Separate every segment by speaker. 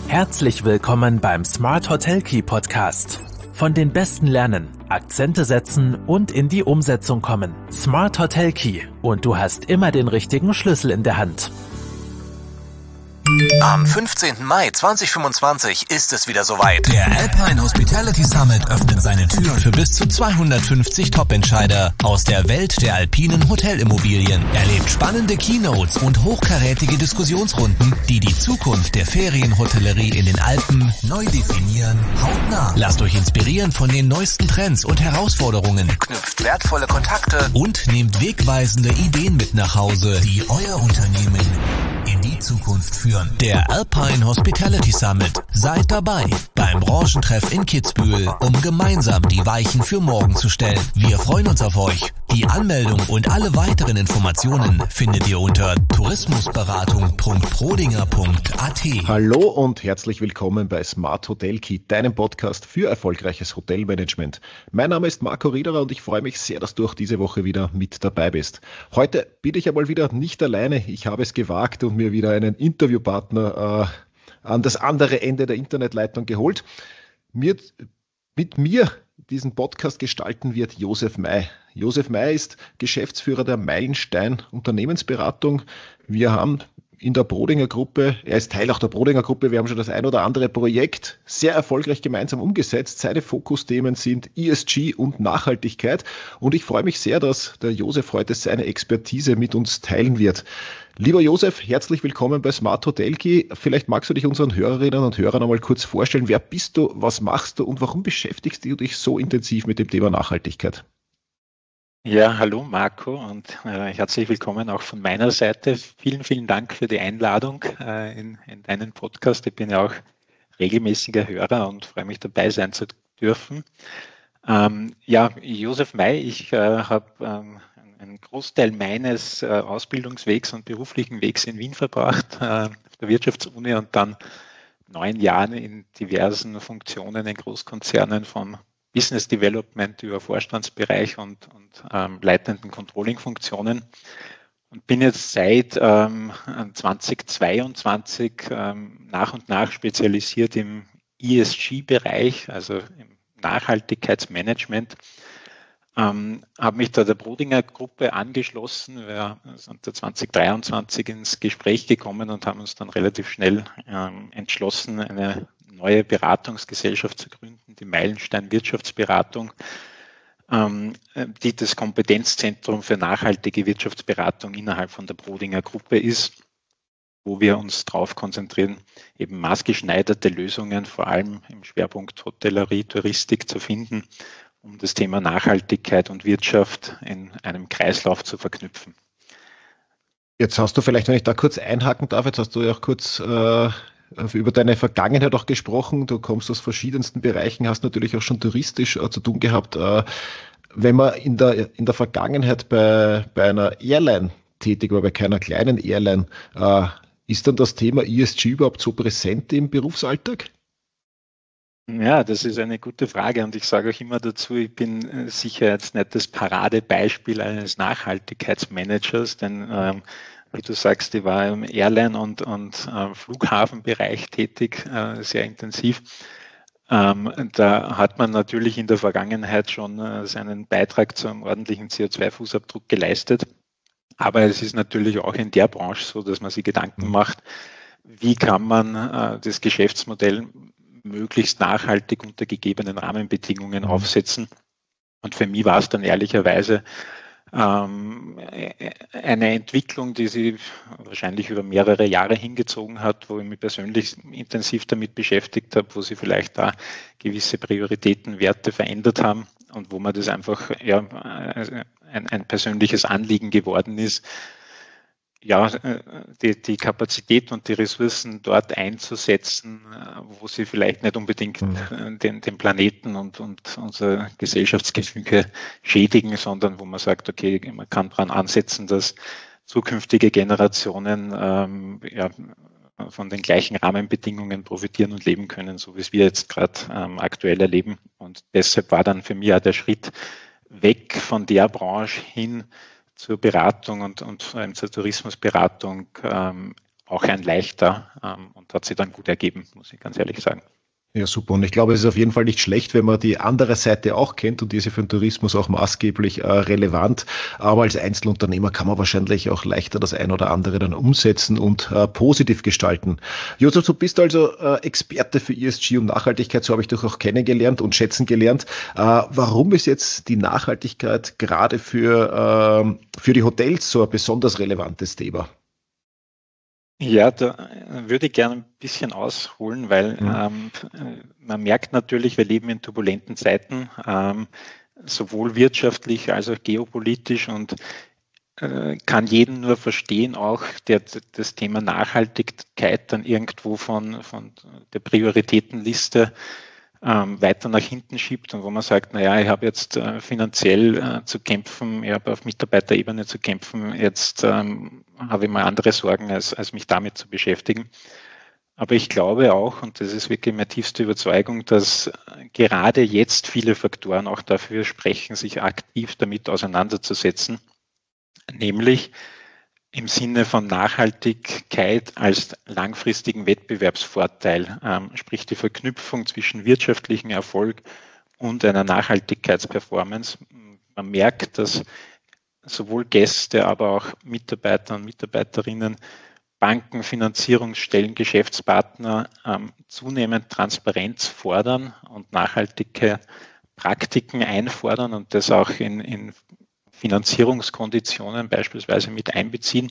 Speaker 1: Herzlich willkommen beim Smart Hotel Key Podcast. Von den Besten lernen, Akzente setzen und in die Umsetzung kommen. Smart Hotel Key und du hast immer den richtigen Schlüssel in der Hand.
Speaker 2: Am 15. Mai 2025 ist es wieder soweit.
Speaker 3: Der Alpine Hospitality Summit öffnet seine Türen für bis zu 250 Top-Entscheider aus der Welt der alpinen Hotelimmobilien. Erlebt spannende Keynotes und hochkarätige Diskussionsrunden, die die Zukunft der Ferienhotellerie in den Alpen neu definieren, hautnah. Lasst euch inspirieren von den neuesten Trends und Herausforderungen.
Speaker 2: Knüpft wertvolle Kontakte
Speaker 3: Und nehmt wegweisende Ideen mit nach Hause, die euer Unternehmen in die Zukunft führen. Der Alpine Hospitality Summit. Seid dabei beim Branchentreff in Kitzbühel, um gemeinsam die Weichen für morgen zu stellen. Wir freuen uns auf euch. Die Anmeldung und alle weiteren Informationen findet ihr unter tourismusberatung.prodinger.at.
Speaker 4: Hallo und herzlich willkommen bei Smart Hotel Key, deinem Podcast für erfolgreiches Hotelmanagement. Mein Name ist Marco Riederer und ich freue mich sehr, dass du auch diese Woche wieder mit dabei bist. Heute bin ich einmal wieder nicht alleine. Ich habe es gewagt und mir wieder einen Interviewpartner an das andere Ende der Internetleitung geholt. Mit mir diesen Podcast gestalten wird Josef May. Josef May ist Geschäftsführer der Meilenstein Unternehmensberatung. Wir haben in der Prodinger Gruppe, er ist Teil auch der Prodinger Gruppe, wir haben schon das ein oder andere Projekt sehr erfolgreich gemeinsam umgesetzt. Seine Fokusthemen sind ESG und Nachhaltigkeit und ich freue mich sehr, dass der Josef heute seine Expertise mit uns teilen wird. Lieber Josef, herzlich willkommen bei Smart Hotel Key. Vielleicht magst du dich unseren Hörerinnen und Hörern einmal kurz vorstellen. Wer bist du, was machst du und warum beschäftigst du dich so intensiv mit dem Thema Nachhaltigkeit?
Speaker 5: Ja, hallo Marco und herzlich willkommen auch von meiner Seite. Vielen, vielen Dank für die Einladung in deinen Podcast. Ich bin ja auch regelmäßiger Hörer und freue mich, dabei sein zu dürfen. Josef May, ich habe einen Großteil meines Ausbildungswegs und beruflichen Wegs in Wien verbracht, auf der Wirtschaftsuni und dann 9 Jahre in diversen Funktionen in Großkonzernen von Business Development über Vorstandsbereich und leitenden Controlling-Funktionen und bin jetzt seit 2022 nach und nach spezialisiert im ESG-Bereich, also im Nachhaltigkeitsmanagement. Habe mich da der Prodinger Gruppe angeschlossen. Wir sind da 2023 ins Gespräch gekommen und haben uns dann relativ schnell entschlossen, eine neue Beratungsgesellschaft zu gründen, die Meilenstein Wirtschaftsberatung, die das Kompetenzzentrum für nachhaltige Wirtschaftsberatung innerhalb von der Prodinger Gruppe ist, wo wir uns darauf konzentrieren, eben maßgeschneiderte Lösungen, vor allem im Schwerpunkt Hotellerie, Touristik zu finden, um das Thema Nachhaltigkeit und Wirtschaft in einem Kreislauf zu verknüpfen.
Speaker 4: Jetzt hast du vielleicht, wenn ich da kurz einhaken darf, jetzt hast du ja auch kurz über deine Vergangenheit auch gesprochen. Du kommst aus verschiedensten Bereichen, hast natürlich auch schon touristisch zu tun gehabt. Wenn man in der Vergangenheit bei einer Airline tätig war, bei keiner kleinen Airline, ist dann das Thema ESG überhaupt so präsent im Berufsalltag?
Speaker 5: Ja, das ist eine gute Frage und ich sage auch immer dazu, ich bin sicher jetzt nicht das Paradebeispiel eines Nachhaltigkeitsmanagers, denn wie du sagst, ich war im Airline- und Flughafenbereich tätig, sehr intensiv. Da hat man natürlich in der Vergangenheit schon seinen Beitrag zu einem ordentlichen CO2-Fußabdruck geleistet. Aber es ist natürlich auch in der Branche so, dass man sich Gedanken macht, wie kann man das Geschäftsmodell möglichst nachhaltig unter gegebenen Rahmenbedingungen aufsetzen. Und für mich war es dann ehrlicherweise eine Entwicklung, die sich wahrscheinlich über mehrere Jahre hingezogen hat, wo ich mich persönlich intensiv damit beschäftigt habe, wo sie vielleicht da gewisse Prioritäten, Werte verändert haben und wo mir das einfach ein persönliches Anliegen geworden ist, die Kapazität und die Ressourcen dort einzusetzen, wo sie vielleicht nicht unbedingt den Planeten und unser Gesellschaftsgefüge schädigen, sondern wo man sagt, okay, man kann daran ansetzen, dass zukünftige Generationen von den gleichen Rahmenbedingungen profitieren und leben können, so wie es wir jetzt gerade aktuell erleben. Und deshalb war dann für mich auch der Schritt weg von der Branche hin zur Beratung und vor allem zur Tourismusberatung auch ein leichter und hat sich dann gut ergeben, muss ich ganz ehrlich sagen.
Speaker 4: Ja, super. Und ich glaube, es ist auf jeden Fall nicht schlecht, wenn man die andere Seite auch kennt und die ist ja für den Tourismus auch maßgeblich relevant. Aber als Einzelunternehmer kann man wahrscheinlich auch leichter das ein oder andere dann umsetzen und positiv gestalten. Josef, du bist also Experte für ESG und Nachhaltigkeit, so habe ich dich auch kennengelernt und schätzen gelernt. Warum ist jetzt die Nachhaltigkeit gerade für die Hotels so ein besonders relevantes Thema?
Speaker 5: Ja, da würde ich gerne ein bisschen ausholen, weil man merkt natürlich, wir leben in turbulenten Zeiten, sowohl wirtschaftlich als auch geopolitisch und kann jeden nur verstehen, auch der das Thema Nachhaltigkeit dann irgendwo von der Prioritätenliste weiter nach hinten schiebt und wo man sagt, naja, ich habe jetzt finanziell zu kämpfen, ich habe auf Mitarbeiterebene zu kämpfen, jetzt habe ich mal andere Sorgen, als mich damit zu beschäftigen. Aber ich glaube auch, und das ist wirklich meine tiefste Überzeugung, dass gerade jetzt viele Faktoren auch dafür sprechen, sich aktiv damit auseinanderzusetzen, nämlich im Sinne von Nachhaltigkeit als langfristigen Wettbewerbsvorteil, sprich die Verknüpfung zwischen wirtschaftlichem Erfolg und einer Nachhaltigkeitsperformance. Man merkt, dass sowohl Gäste, aber auch Mitarbeiter und Mitarbeiterinnen, Banken, Finanzierungsstellen, Geschäftspartner zunehmend Transparenz fordern und nachhaltige Praktiken einfordern und das auch in Finanzierungskonditionen beispielsweise mit einbeziehen.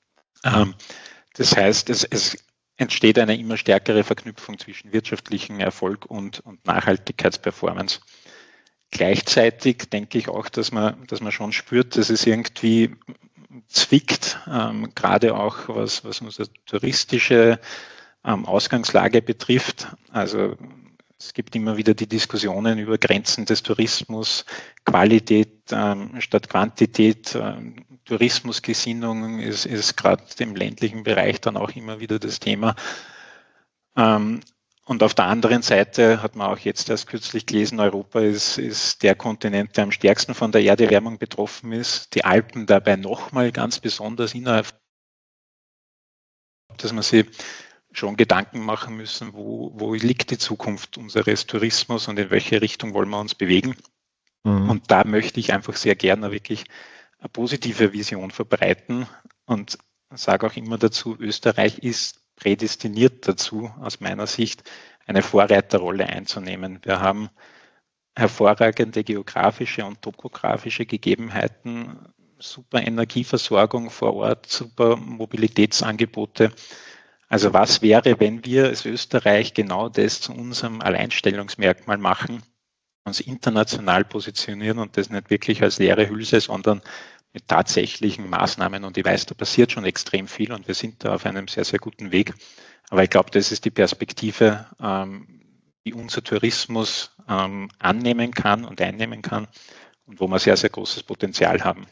Speaker 5: Das heißt, es entsteht eine immer stärkere Verknüpfung zwischen wirtschaftlichem Erfolg und Nachhaltigkeitsperformance. Gleichzeitig denke ich auch, dass man schon spürt, dass es irgendwie zwickt, gerade auch was unsere touristische Ausgangslage betrifft. Also es gibt immer wieder die Diskussionen über Grenzen des Tourismus, Qualität statt Quantität, Tourismusgesinnung ist gerade im ländlichen Bereich dann auch immer wieder das Thema. Und auf der anderen Seite hat man auch jetzt erst kürzlich gelesen, Europa ist der Kontinent, der am stärksten von der Erderwärmung betroffen ist. Die Alpen dabei nochmal ganz besonders innerhalb, dass man sich schon Gedanken machen müssen, wo liegt die Zukunft unseres Tourismus und in welche Richtung wollen wir uns bewegen. Und da möchte ich einfach sehr gerne wirklich eine positive Vision verbreiten und sage auch immer dazu, Österreich ist prädestiniert dazu, aus meiner Sicht, eine Vorreiterrolle einzunehmen. Wir haben hervorragende geografische und topografische Gegebenheiten, super Energieversorgung vor Ort, super Mobilitätsangebote. Also was wäre, wenn wir als Österreich genau das zu unserem Alleinstellungsmerkmal machen, uns international positionieren und das nicht wirklich als leere Hülse, sondern mit tatsächlichen Maßnahmen. Und ich weiß, da passiert schon extrem viel und wir sind da auf einem sehr, sehr guten Weg. Aber ich glaube, das ist die Perspektive, die unser Tourismus annehmen kann und einnehmen kann und wo wir sehr, sehr großes Potenzial haben.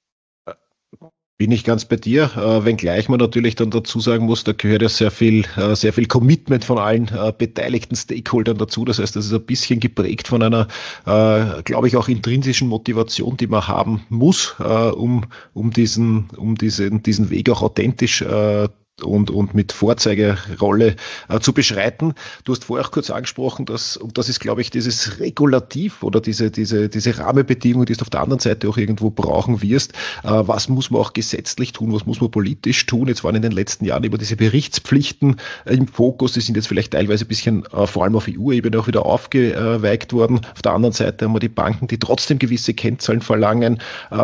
Speaker 4: Bin ich ganz bei dir, wenngleich man natürlich dann dazu sagen muss, da gehört ja sehr viel Commitment von allen beteiligten Stakeholdern dazu. Das heißt, das ist ein bisschen geprägt von einer, glaube ich, auch intrinsischen Motivation, die man haben muss, um diesen Weg auch authentisch und mit Vorzeigerolle zu beschreiten. Du hast vorher auch kurz angesprochen, und das ist, glaube ich, dieses Regulativ oder diese Rahmenbedingungen, die du auf der anderen Seite auch irgendwo brauchen wirst. Was muss man auch gesetzlich tun? Was muss man politisch tun? Jetzt waren in den letzten Jahren über diese Berichtspflichten im Fokus. Die sind jetzt vielleicht teilweise ein bisschen, vor allem auf EU-Ebene, auch wieder aufgeweicht worden. Auf der anderen Seite haben wir die Banken, die trotzdem gewisse Kennzahlen verlangen.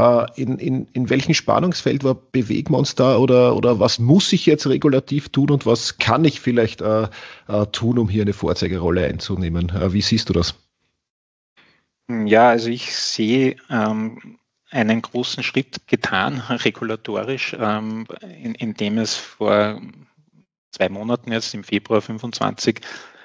Speaker 4: In welchem Spannungsfeld bewegen wir uns da oder was muss ich jetzt regulativ tun und was kann ich vielleicht tun, um hier eine Vorzeigerolle einzunehmen? Wie siehst du das?
Speaker 5: Ja, also ich sehe einen großen Schritt getan, regulatorisch, indem es vor 2 Monaten jetzt im Februar 25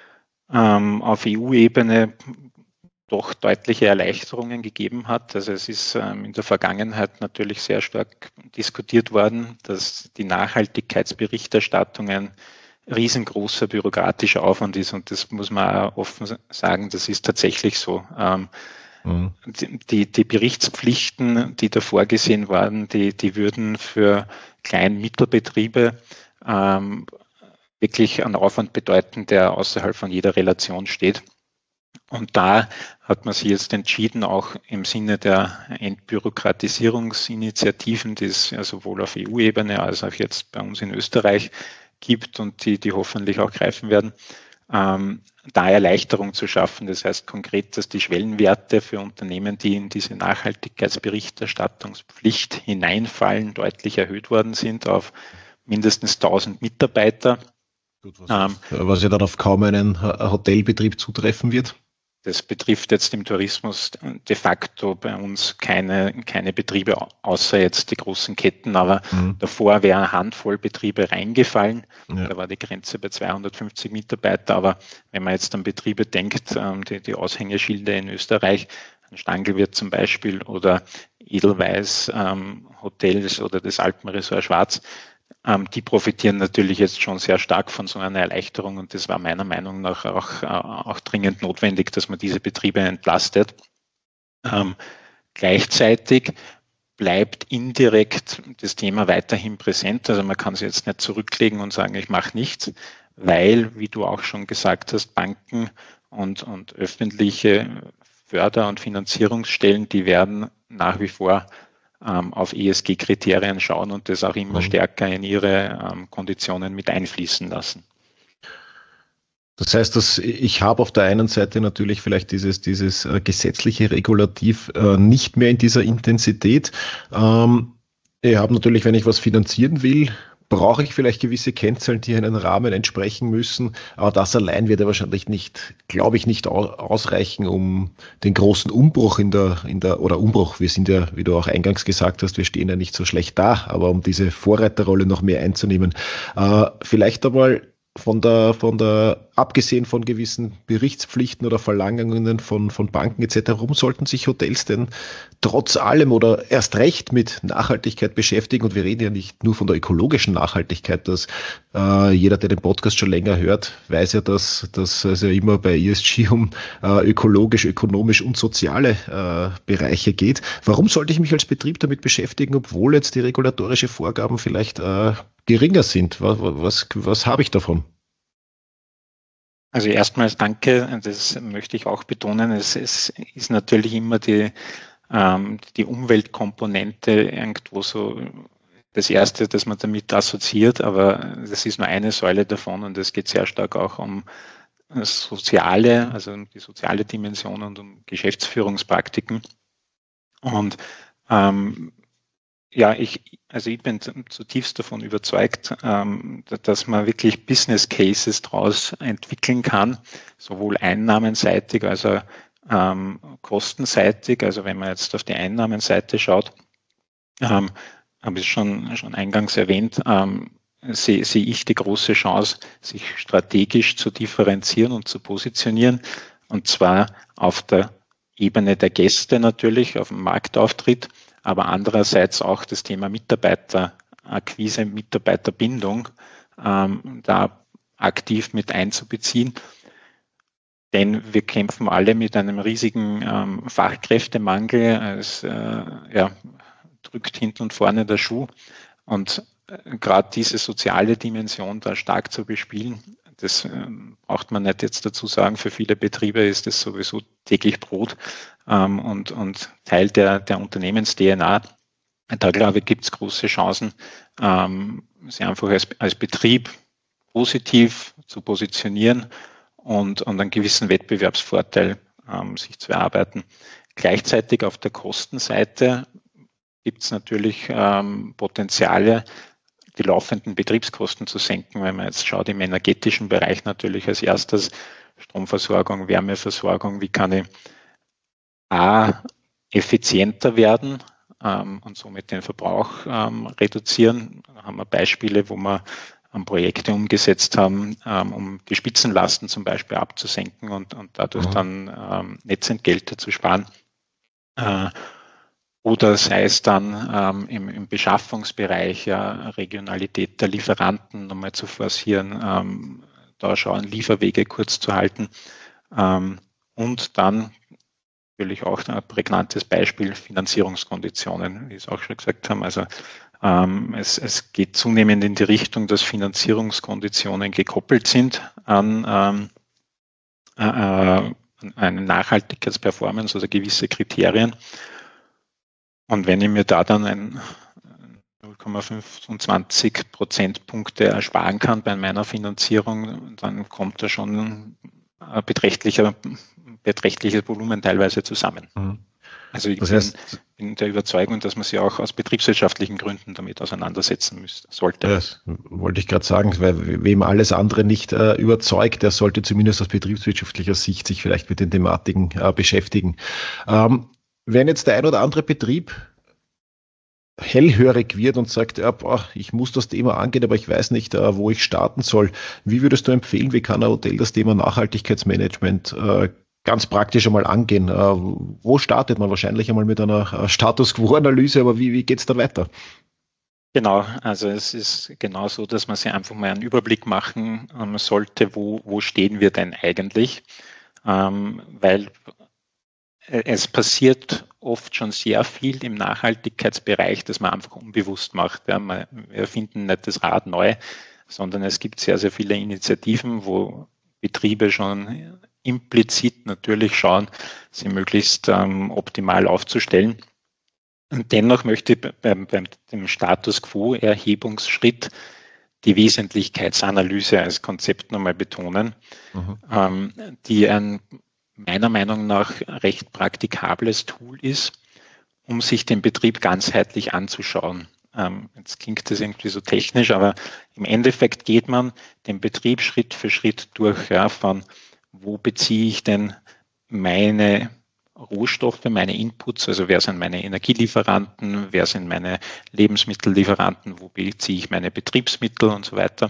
Speaker 5: auf EU-Ebene doch deutliche Erleichterungen gegeben hat. Also es ist in der Vergangenheit natürlich sehr stark diskutiert worden, dass die Nachhaltigkeitsberichterstattungen riesengroßer bürokratischer Aufwand ist und das muss man auch offen sagen, das ist tatsächlich so. Die Berichtspflichten, die da vorgesehen waren, die würden für Klein- und Mittelbetriebe wirklich einen Aufwand bedeuten, der außerhalb von jeder Relation steht. Und da hat man sich jetzt entschieden, auch im Sinne der Entbürokratisierungsinitiativen, die es ja sowohl auf EU-Ebene als auch jetzt bei uns in Österreich gibt und die hoffentlich auch greifen werden, da Erleichterung zu schaffen. Das heißt konkret, dass die Schwellenwerte für Unternehmen, die in diese Nachhaltigkeitsberichterstattungspflicht hineinfallen, deutlich erhöht worden sind auf mindestens 1000 Mitarbeiter.
Speaker 4: Gut, was ja dann auf kaum einen Hotelbetrieb zutreffen wird.
Speaker 5: Das betrifft jetzt im Tourismus de facto bei uns keine Betriebe, außer jetzt die großen Ketten, aber davor wäre eine Handvoll Betriebe reingefallen. Ja. Da war die Grenze bei 250 Mitarbeiter, aber wenn man jetzt an Betriebe denkt, die Aushängeschilder in Österreich, ein Stangelwirt zum Beispiel oder Edelweiss Hotels oder das Alpenresort Schwarz, die profitieren natürlich jetzt schon sehr stark von so einer Erleichterung und das war meiner Meinung nach auch dringend notwendig, dass man diese Betriebe entlastet. Gleichzeitig bleibt indirekt das Thema weiterhin präsent. Also man kann es jetzt nicht zurücklegen und sagen, ich mache nichts, weil, wie du auch schon gesagt hast, Banken und öffentliche Förder- und Finanzierungsstellen, die werden nach wie vor auf ESG-Kriterien schauen und das auch immer stärker in ihre Konditionen mit einfließen lassen.
Speaker 4: Das heißt, dass ich habe auf der einen Seite natürlich vielleicht dieses gesetzliche Regulativ nicht mehr in dieser Intensität. Ich habe natürlich, wenn ich was finanzieren will, brauche ich vielleicht gewisse Kennzahlen, die einen Rahmen entsprechen müssen, aber das allein wird ja wahrscheinlich nicht, glaube ich, nicht ausreichen, um den großen Umbruch Umbruch, wir sind ja, wie du auch eingangs gesagt hast, wir stehen ja nicht so schlecht da, aber um diese Vorreiterrolle noch mehr einzunehmen, vielleicht einmal abgesehen von gewissen Berichtspflichten oder Verlangungen von Banken etc., warum sollten sich Hotels denn trotz allem oder erst recht mit Nachhaltigkeit beschäftigen? Und wir reden ja nicht nur von der ökologischen Nachhaltigkeit, dass jeder, der den Podcast schon länger hört, weiß ja, dass es ja immer bei ESG um ökologisch, ökonomisch und soziale Bereiche geht. Warum sollte ich mich als Betrieb damit beschäftigen, obwohl jetzt die regulatorische Vorgaben vielleicht geringer sind? Was habe ich davon?
Speaker 5: Also erstmals danke, das möchte ich auch betonen. Es ist natürlich immer die Umweltkomponente irgendwo so das Erste, das man damit assoziiert, aber das ist nur eine Säule davon und es geht sehr stark auch um soziale, also die soziale Dimension und um Geschäftsführungspraktiken. Und ich bin zutiefst davon überzeugt, dass man wirklich Business Cases daraus entwickeln kann, sowohl einnahmenseitig als auch kostenseitig. Also wenn man jetzt auf die Einnahmenseite schaut, habe ich schon eingangs erwähnt, sehe ich die große Chance, sich strategisch zu differenzieren und zu positionieren, und zwar auf der Ebene der Gäste natürlich, auf dem Marktauftritt, aber andererseits auch das Thema Mitarbeiterakquise, Mitarbeiterbindung da aktiv mit einzubeziehen. Denn wir kämpfen alle mit einem riesigen Fachkräftemangel. Es drückt hinten und vorne der Schuh. Und gerade diese soziale Dimension da stark zu bespielen, das braucht man nicht jetzt dazu sagen, für viele Betriebe ist das sowieso täglich Brot und Teil der Unternehmens-DNA. Da, glaube ich, gibt es große Chancen, sich einfach als Betrieb positiv zu positionieren und einen gewissen Wettbewerbsvorteil sich zu erarbeiten. Gleichzeitig auf der Kostenseite gibt es natürlich Potenziale, die laufenden Betriebskosten zu senken, wenn man jetzt schaut im energetischen Bereich natürlich als erstes Stromversorgung, Wärmeversorgung, wie kann ich effizienter werden und somit den Verbrauch reduzieren. Da haben wir Beispiele, wo wir Projekte umgesetzt haben, um die Spitzenlasten zum Beispiel abzusenken und dadurch dann Netzentgelte zu sparen. Oder sei es dann im Beschaffungsbereich, Regionalität der Lieferanten nochmal zu forcieren, da schauen, Lieferwege kurz zu halten. Und dann natürlich auch ein prägnantes Beispiel Finanzierungskonditionen, wie Sie es auch schon gesagt haben. Also Es geht zunehmend in die Richtung, dass Finanzierungskonditionen gekoppelt sind an eine Nachhaltigkeitsperformance oder gewisse Kriterien. Und wenn ich mir da dann ein 0,25 Prozentpunkte ersparen kann bei meiner Finanzierung, dann kommt da schon ein beträchtliches Volumen teilweise zusammen. Also ich bin der Überzeugung, dass man sich auch aus betriebswirtschaftlichen Gründen damit auseinandersetzen sollte.
Speaker 4: Das wollte ich gerade sagen, weil wem alles andere nicht überzeugt, der sollte zumindest aus betriebswirtschaftlicher Sicht sich vielleicht mit den Thematiken beschäftigen. Wenn jetzt der ein oder andere Betrieb hellhörig wird und sagt, ja, ich muss das Thema angehen, aber ich weiß nicht, wo ich starten soll. Wie würdest du empfehlen, wie kann ein Hotel das Thema Nachhaltigkeitsmanagement ganz praktisch einmal angehen? Wo startet man? Wahrscheinlich einmal mit einer Status-Quo-Analyse, aber wie geht es dann weiter?
Speaker 5: Genau, also es ist genau so, dass man sich einfach mal einen Überblick machen sollte, wo stehen wir denn eigentlich? Weil es passiert oft schon sehr viel im Nachhaltigkeitsbereich, das man einfach unbewusst macht. Ja, wir erfinden nicht das Rad neu, sondern es gibt sehr, sehr viele Initiativen, wo Betriebe schon implizit natürlich schauen, sie möglichst optimal aufzustellen. Und dennoch möchte ich beim dem Status Quo-Erhebungsschritt die Wesentlichkeitsanalyse als Konzept nochmal betonen, die ein meiner Meinung nach recht praktikables Tool ist, um sich den Betrieb ganzheitlich anzuschauen. Jetzt klingt das irgendwie so technisch, aber im Endeffekt geht man den Betrieb Schritt für Schritt durch, ja, von wo beziehe ich denn meine Rohstoffe, meine Inputs, also wer sind meine Energielieferanten, wer sind meine Lebensmittellieferanten, wo beziehe ich meine Betriebsmittel und so weiter.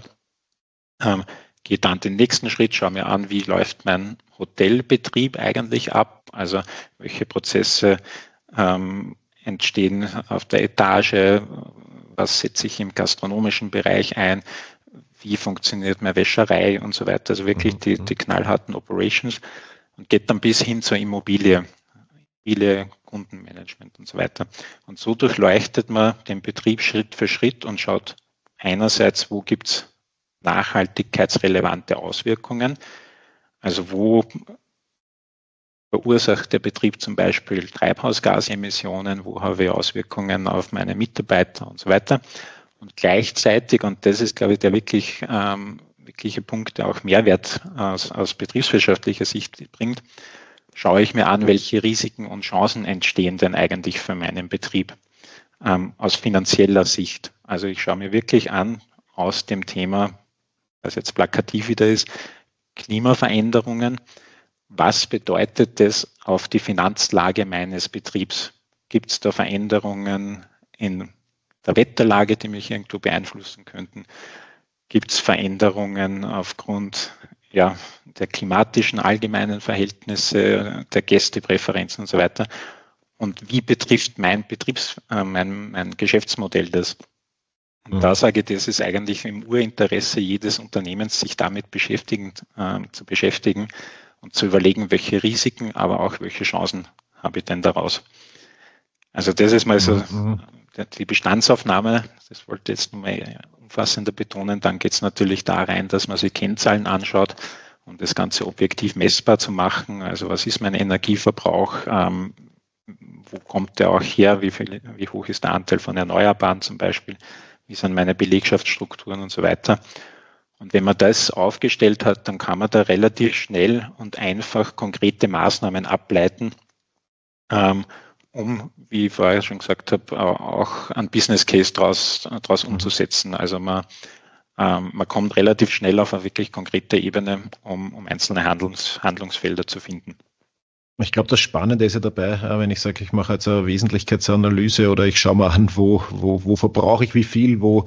Speaker 5: Gehe dann den nächsten Schritt, schaue mir an, wie läuft mein Hotelbetrieb eigentlich ab, also welche Prozesse entstehen auf der Etage, was setze ich im gastronomischen Bereich ein, wie funktioniert meine Wäscherei und so weiter, also wirklich die knallharten Operations und geht dann bis hin zur Immobilie, Kundenmanagement und so weiter. Und so durchleuchtet man den Betrieb Schritt für Schritt und schaut einerseits, wo gibt es nachhaltigkeitsrelevante Auswirkungen, also wo verursacht der Betrieb zum Beispiel Treibhausgasemissionen, wo habe ich Auswirkungen auf meine Mitarbeiter und so weiter. Und gleichzeitig, und das ist, glaube ich, der wirkliche Punkt, der auch Mehrwert aus betriebswirtschaftlicher Sicht bringt, schaue ich mir an, welche Risiken und Chancen entstehen denn eigentlich für meinen Betrieb aus finanzieller Sicht. Also ich schaue mir wirklich an, aus dem Thema, was jetzt plakativ wieder ist, Klimaveränderungen, was bedeutet das auf die Finanzlage meines Betriebs? Gibt es da Veränderungen in der Wetterlage, die mich irgendwo beeinflussen könnten? Gibt es Veränderungen aufgrund der klimatischen allgemeinen Verhältnisse, der Gästepräferenzen und so weiter? Und wie betrifft mein Geschäftsmodell das? Und da sage ich, das ist eigentlich im Urinteresse jedes Unternehmens, sich damit zu beschäftigen und zu überlegen, welche Risiken, aber auch welche Chancen habe ich denn daraus. Also das ist mal so die Bestandsaufnahme, das wollte ich jetzt nochmal umfassender betonen. Dann geht es natürlich da rein, dass man sich Kennzahlen anschaut, um das Ganze objektiv messbar zu machen. Also was ist mein Energieverbrauch, wo kommt der auch her, wie hoch ist der Anteil von Erneuerbaren zum Beispiel, wie sind meine Belegschaftsstrukturen und so weiter. Und wenn man das aufgestellt hat, dann kann man da relativ schnell und einfach konkrete Maßnahmen ableiten, um, wie ich vorher schon gesagt habe, auch einen Business Case draus umzusetzen. Also man kommt relativ schnell auf eine wirklich konkrete Ebene, um einzelne Handlungsfelder zu finden.
Speaker 4: Ich glaube, das Spannende ist ja dabei, wenn ich sage, ich mache jetzt eine Wesentlichkeitsanalyse oder ich schaue mal an, wo verbrauche ich wie viel, wo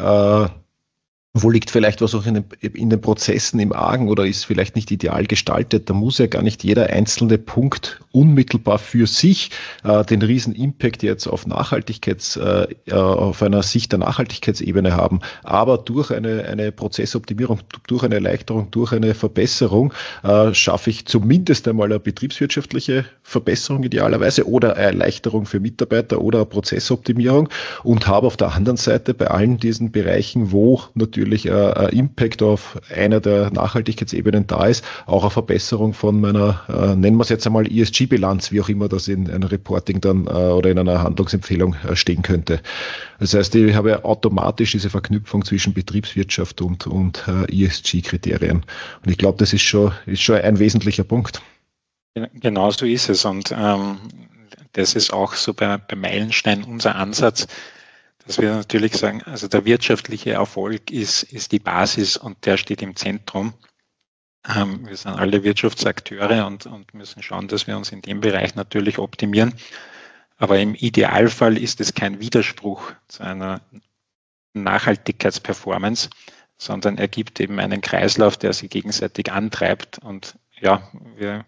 Speaker 4: liegt vielleicht was auch in den Prozessen im Argen oder ist vielleicht nicht ideal gestaltet. Da muss ja gar nicht jeder einzelne Punkt unmittelbar für sich den riesen Impact jetzt auf auf einer Sicht der Nachhaltigkeitsebene haben, aber durch eine Prozessoptimierung, durch eine Erleichterung, durch eine Verbesserung schaffe ich zumindest einmal eine betriebswirtschaftliche Verbesserung idealerweise oder eine Erleichterung für Mitarbeiter oder eine Prozessoptimierung und habe auf der anderen Seite bei allen diesen Bereichen, wo natürlich ein Impact auf einer der Nachhaltigkeitsebenen da ist, auch eine Verbesserung von meiner, nennen wir es jetzt einmal ESG-Bilanz, wie auch immer das in einem Reporting dann oder in einer Handlungsempfehlung stehen könnte. Das heißt, ich habe automatisch diese Verknüpfung zwischen Betriebswirtschaft und ESG-Kriterien. Und ich glaube, das ist schon ein wesentlicher Punkt.
Speaker 5: Genau so ist es. Und das ist auch so bei Meilenstein unser Ansatz, dass wir natürlich sagen, also der wirtschaftliche Erfolg ist die Basis und der steht im Zentrum. Wir sind alle Wirtschaftsakteure und müssen schauen, dass wir uns in dem Bereich natürlich optimieren. Aber im Idealfall ist es kein Widerspruch zu einer Nachhaltigkeitsperformance, sondern ergibt eben einen Kreislauf, der sich gegenseitig antreibt. Und ja, wir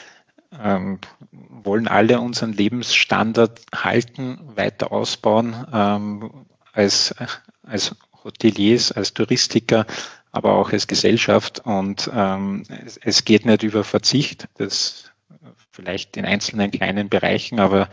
Speaker 5: wollen alle unseren Lebensstandard halten, weiter ausbauen, als Hoteliers, als Touristiker, aber auch als Gesellschaft. Und es geht nicht über Verzicht, das vielleicht in einzelnen kleinen Bereichen, aber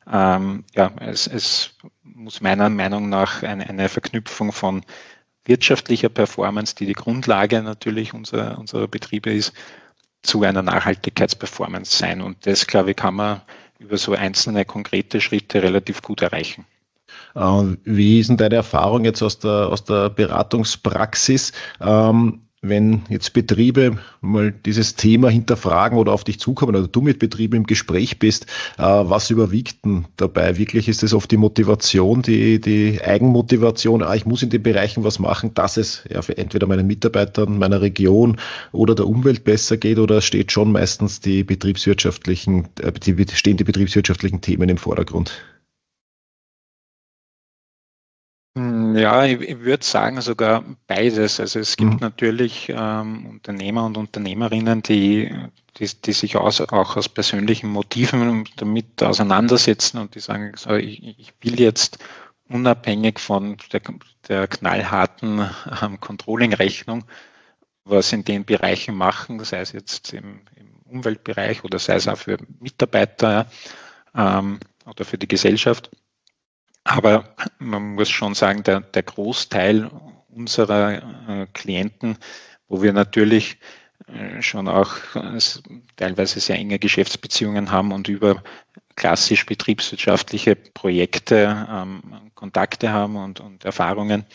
Speaker 5: es muss meiner Meinung nach eine Verknüpfung von wirtschaftlicher Performance, die Grundlage natürlich unserer Betriebe ist, zu einer Nachhaltigkeitsperformance sein. Und das, glaube ich, kann man über so einzelne konkrete Schritte relativ gut erreichen.
Speaker 4: Wie ist denn deine Erfahrung jetzt aus der Beratungspraxis? Wenn jetzt Betriebe mal dieses Thema hinterfragen oder auf dich zukommen oder du mit Betrieben im Gespräch bist, was überwiegt denn dabei? Wirklich ist es oft die Motivation, die Eigenmotivation, ich muss in den Bereichen was machen, dass es für entweder meinen Mitarbeitern, meiner Region oder der Umwelt besser geht, oder steht schon meistens stehen die betriebswirtschaftlichen Themen im Vordergrund?
Speaker 5: Ja, ich würde sagen sogar beides. Also es gibt natürlich Unternehmer und Unternehmerinnen, die sich auch aus persönlichen Motiven damit auseinandersetzen und die sagen, so, ich will jetzt unabhängig von der knallharten Controlling-Rechnung was in den Bereichen machen, sei es jetzt im Umweltbereich oder sei es auch für Mitarbeiter oder für die Gesellschaft. Aber man muss schon sagen, der Großteil unserer Klienten, wo wir natürlich schon auch teilweise sehr enge Geschäftsbeziehungen haben und über klassisch betriebswirtschaftliche Projekte Kontakte haben und Erfahrungen,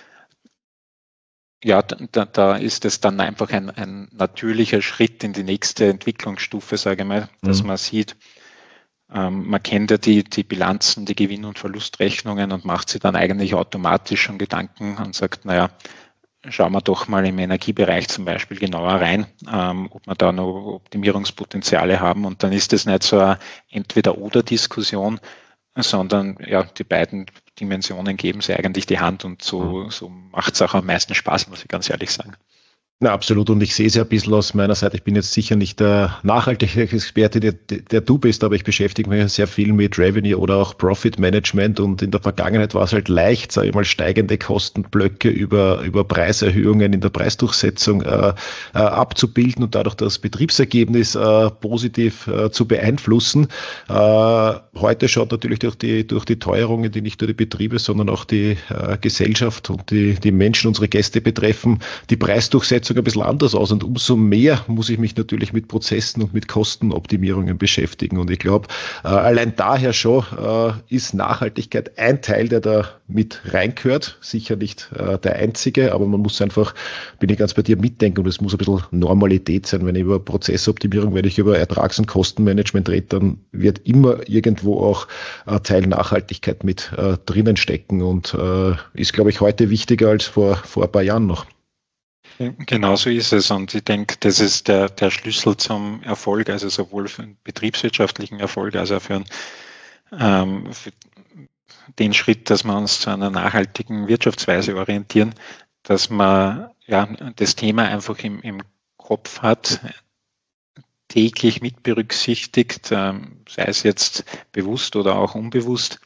Speaker 5: ja, da ist es dann einfach ein natürlicher Schritt in die nächste Entwicklungsstufe, sage ich mal, dass man sieht, man kennt ja die Bilanzen, die Gewinn- und Verlustrechnungen und macht sich dann eigentlich automatisch schon Gedanken und sagt, naja, schauen wir doch mal im Energiebereich zum Beispiel genauer rein, ob wir da noch Optimierungspotenziale haben. Und dann ist es nicht so eine Entweder-oder-Diskussion, sondern ja, die beiden Dimensionen geben sich eigentlich die Hand und so macht es auch am meisten Spaß, muss ich ganz ehrlich sagen.
Speaker 4: Na, absolut. Und ich sehe es ja ein bisschen aus meiner Seite. Ich bin jetzt sicher nicht der Nachhaltigkeitsexperte, der du bist, aber ich beschäftige mich sehr viel mit Revenue oder auch Profit Management. Und in der Vergangenheit war es halt leicht, sage ich mal, steigende Kostenblöcke über Preiserhöhungen in der Preisdurchsetzung abzubilden und dadurch das Betriebsergebnis positiv zu beeinflussen. Heute schaut natürlich durch die Teuerungen, die nicht nur die Betriebe, sondern auch die Gesellschaft und die Menschen, unsere Gäste betreffen, die Preisdurchsetzung ein bisschen anders aus, und umso mehr muss ich mich natürlich mit Prozessen und mit Kostenoptimierungen beschäftigen. Und ich glaube, allein daher schon ist Nachhaltigkeit ein Teil, der da mit reingehört. Sicher nicht der einzige, aber man muss einfach, bin ich ganz bei dir, mitdenken, und es muss ein bisschen Normalität sein. Wenn ich über Prozessoptimierung, wenn ich über Ertrags- und Kostenmanagement rede, dann wird immer irgendwo auch Teil Nachhaltigkeit mit drinnen stecken und ist, glaube ich, heute wichtiger als vor ein paar Jahren noch.
Speaker 5: Genau so ist es, und ich denke, das ist der Schlüssel zum Erfolg, also sowohl für den betriebswirtschaftlichen Erfolg als auch für den Schritt, dass wir uns zu einer nachhaltigen Wirtschaftsweise orientieren, dass man ja das Thema einfach im Kopf hat, täglich mit berücksichtigt, sei es jetzt bewusst oder auch unbewusst,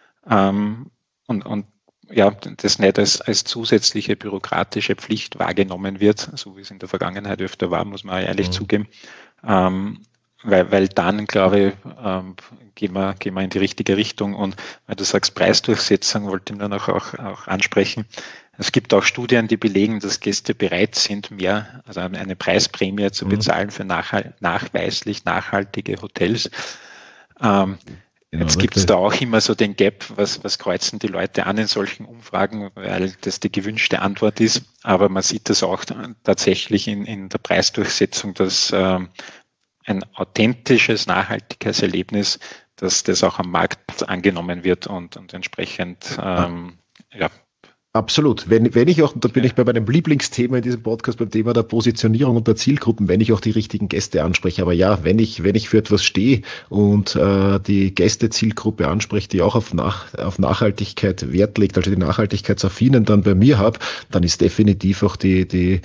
Speaker 5: und ja, das nicht als zusätzliche bürokratische Pflicht wahrgenommen wird, so wie es in der Vergangenheit öfter war, muss man ehrlich zugeben. Weil dann, glaube ich, gehen wir in die richtige Richtung. Und weil du sagst Preisdurchsetzung, wollte ich nur noch auch ansprechen. Es gibt auch Studien, die belegen, dass Gäste bereit sind, also eine Preisprämie zu bezahlen für nachweislich nachhaltige Hotels. Jetzt gibt es da auch immer so den Gap, was kreuzen die Leute an in solchen Umfragen, weil das die gewünschte Antwort ist. Aber man sieht das auch tatsächlich in der Preisdurchsetzung, dass ein authentisches Nachhaltigkeitserlebnis, dass das auch am Markt angenommen wird und entsprechend,
Speaker 4: Absolut. Wenn ich auch, und da bin ich bei meinem Lieblingsthema in diesem Podcast, beim Thema der Positionierung und der Zielgruppen, wenn ich auch die richtigen Gäste anspreche. Aber ja, wenn ich für etwas stehe und die Gästezielgruppe anspreche, die auch auf Nachhaltigkeit Wert legt, also die Nachhaltigkeitsaffinen dann bei mir habe, dann ist definitiv auch die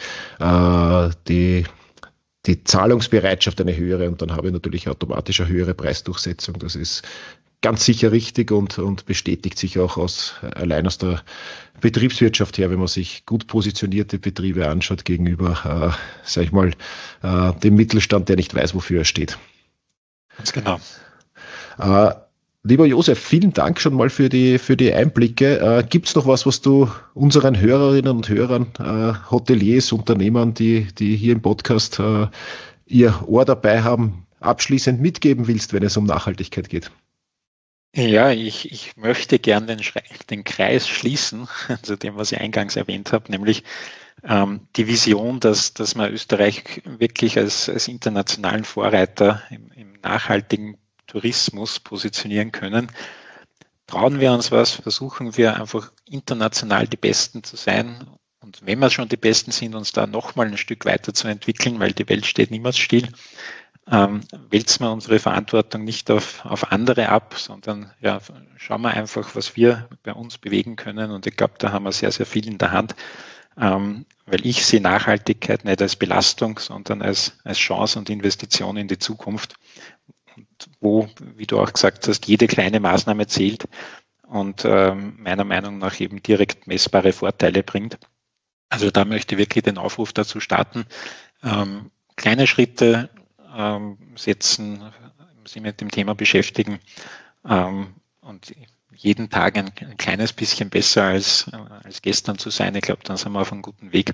Speaker 4: Zahlungsbereitschaft eine höhere und dann habe ich natürlich automatisch eine höhere Preisdurchsetzung. Das ist ganz sicher richtig und bestätigt sich auch allein aus der Betriebswirtschaft her, wenn man sich gut positionierte Betriebe anschaut gegenüber, sag ich mal, dem Mittelstand, der nicht weiß, wofür er steht.
Speaker 5: Ganz genau.
Speaker 4: Lieber Josef, vielen Dank schon mal für die Einblicke. Gibt es noch was du unseren Hörerinnen und Hörern, Hoteliers, Unternehmern, die hier im Podcast ihr Ohr dabei haben, abschließend mitgeben willst, wenn es um Nachhaltigkeit geht?
Speaker 5: Ja, ich möchte gern den Kreis schließen, zu dem, was ich eingangs erwähnt habe, nämlich die Vision, dass wir Österreich wirklich als internationalen Vorreiter im nachhaltigen Tourismus positionieren können. Trauen wir uns was, versuchen wir einfach international die Besten zu sein und wenn wir schon die Besten sind, uns da nochmal ein Stück weiter zu entwickeln, weil die Welt steht niemals still. Wälzen wir unsere Verantwortung nicht auf andere ab, sondern ja, schauen wir einfach, was wir bei uns bewegen können. Und ich glaube, da haben wir sehr, sehr viel in der Hand, weil ich sehe Nachhaltigkeit nicht als Belastung, sondern als Chance und Investition in die Zukunft. Und wo, wie du auch gesagt hast, jede kleine Maßnahme zählt und meiner Meinung nach eben direkt messbare Vorteile bringt. Also da möchte ich wirklich den Aufruf dazu starten, kleine Schritte setzen, sich mit dem Thema beschäftigen und jeden Tag ein kleines bisschen besser als gestern zu sein. Ich glaube, dann sind wir auf einem guten Weg.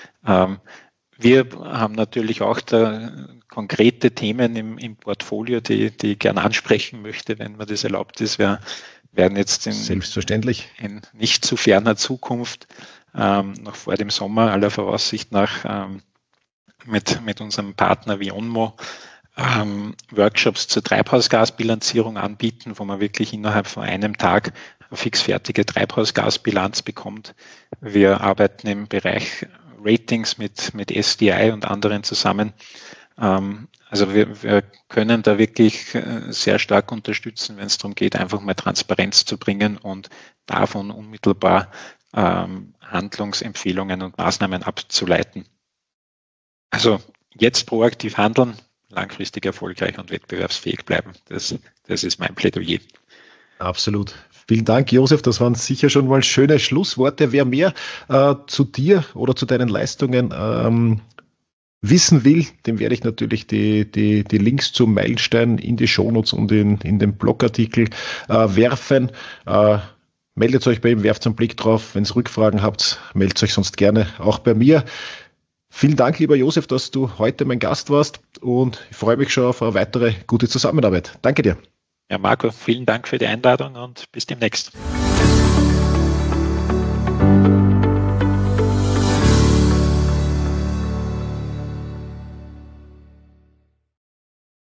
Speaker 5: Wir haben natürlich auch da konkrete Themen im Portfolio, die ich gerne ansprechen möchte, wenn mir das erlaubt ist. Wir werden jetzt
Speaker 4: selbstverständlich
Speaker 5: in nicht zu ferner Zukunft, noch vor dem Sommer aller Voraussicht nach, mit unserem Partner Vionmo Workshops zur Treibhausgasbilanzierung anbieten, wo man wirklich innerhalb von einem Tag eine fixfertige Treibhausgasbilanz bekommt. Wir arbeiten im Bereich Ratings mit SDI und anderen zusammen. Also wir können da wirklich sehr stark unterstützen, wenn es darum geht, einfach mal Transparenz zu bringen und davon unmittelbar Handlungsempfehlungen und Maßnahmen abzuleiten. Also jetzt proaktiv handeln, langfristig erfolgreich und wettbewerbsfähig bleiben. Das ist mein Plädoyer.
Speaker 4: Absolut. Vielen Dank, Josef. Das waren sicher schon mal schöne Schlussworte. Wer mehr zu dir oder zu deinen Leistungen wissen will, dem werde ich natürlich die Links zum Meilenstein in die Shownotes und in den Blogartikel werfen. Meldet euch bei ihm, werft einen Blick drauf. Wenn ihr Rückfragen habt, meldet euch sonst gerne auch bei mir. Vielen Dank, lieber Josef, dass du heute mein Gast warst und ich freue mich schon auf eine weitere gute Zusammenarbeit. Danke dir.
Speaker 5: Ja, Marco, vielen Dank für die Einladung und bis demnächst.